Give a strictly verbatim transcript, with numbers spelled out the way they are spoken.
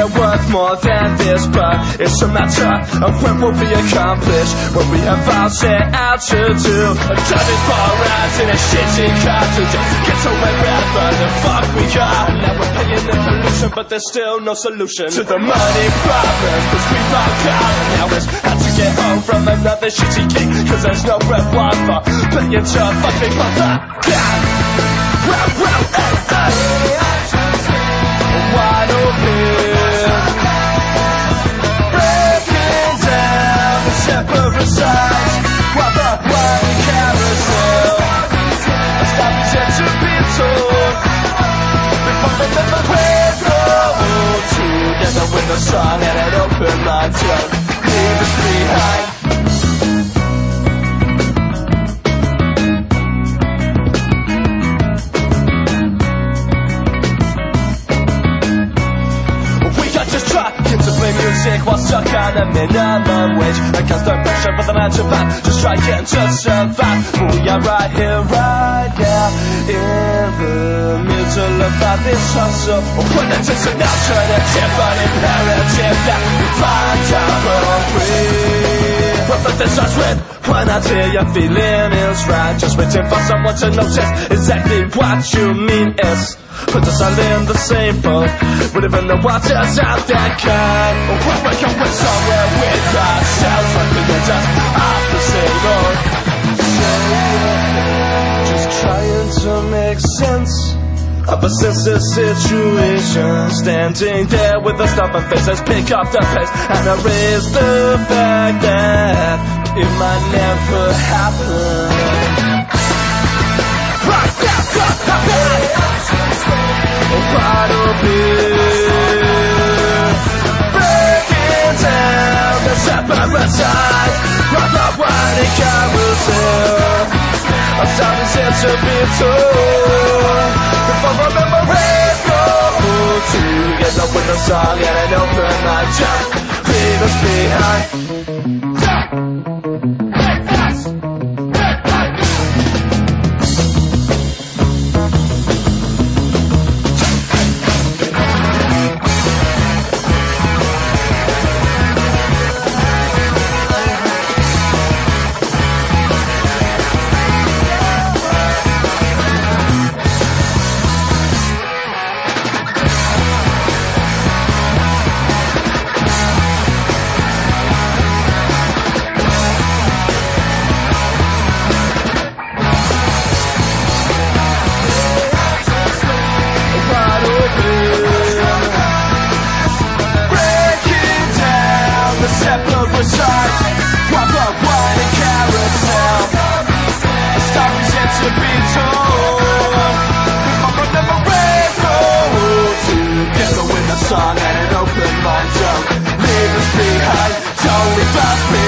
are worth more than this, but it's a matter of when we'll be accomplished, what we have all set out to do. Driving far rides in a shitty car to just get to wherever the fuck we are. Now we're paying the pollution, but there's still no solution to the money problem, cause we've all got it. Now it's hard to get home from another shitty gig, cause there's no breath one for paying to fucking mother. God, wow, wow, hey, hey. Wide open, breaking down the separate sides while the wide carousel stops yet to be told. Before the never will go together with a song and an open mind to leave us behind. While stuck on a minimum wage against the pressure of the nine to five, just trying to survive. We are right here, right now, in the middle of all this hustle. When it's just an alternative, but imperative that we find our way. But the this starts with when I tell you feeling is right, just waiting for someone to notice exactly what you mean is. Put us all in the same boat, but even the water's out that kind. We're waking up somewhere with ourselves, like we are just off the same road. Just trying to make sense of a senseless situation, standing there with the stubborn faces, pick up the pace and erase the fact that it might never happen. Right now, stop, stop, wide open, breaking down the separate sides of the winding carousel. I'm starting yet to be told. Before the memories go together with a song and an open mind, just leave us behind. Song and an open mind, don't leave us behind, don't leave us behind.